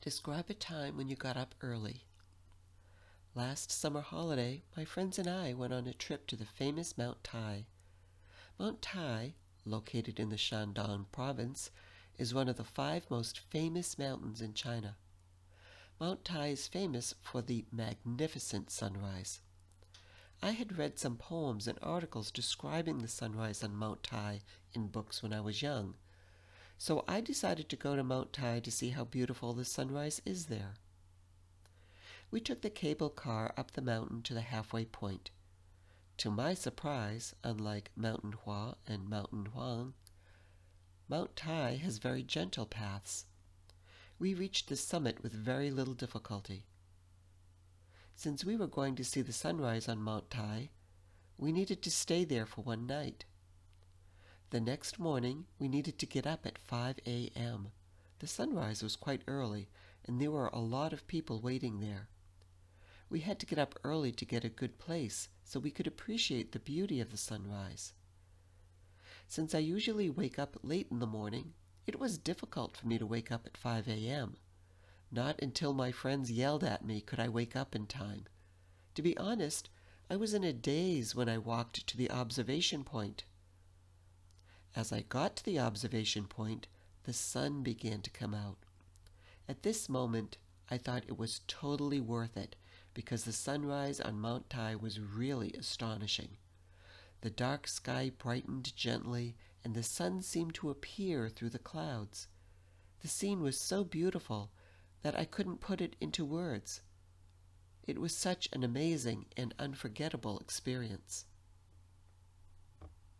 Describe a time when you got up early. Last summer holiday, my friends and I went on a trip to the famous Mount Tai. Mount Tai, located in the Shandong province, is one of the 5 most famous mountains in China. Mount Tai is famous for the magnificent sunrise. I had read some poems and articles describing the sunrise on Mount Tai in books when I was young, so I decided to go to Mount Tai to see how beautiful the sunrise is there. We took the cable car up the mountain to the halfway point. To my surprise, unlike Mountain Hua and Mountain Huang, Mount Tai has very gentle paths. We reached the summit with very little difficulty. Since we were going to see the sunrise on Mount Tai, we needed to stay there for one night. The next morning, we needed to get up at 5 a.m. The sunrise was quite early, and there were a lot of people waiting there. We had to get up early to get a good place so we could appreciate the beauty of the sunrise. Since I usually wake up late in the morning, it was difficult for me to wake up at 5 a.m. Not until my friends yelled at me could I wake up in time. To be honest, I was in a daze when I walked to the observation point. As I got to the observation point, the sun began to come out. At this moment, I thought it was totally worth it because the sunrise on Mount Tai was really astonishing. The dark sky brightened gently, and the sun seemed to appear through the clouds. The scene was so beautiful that I couldn't put it into words. It was such an amazing and unforgettable experience.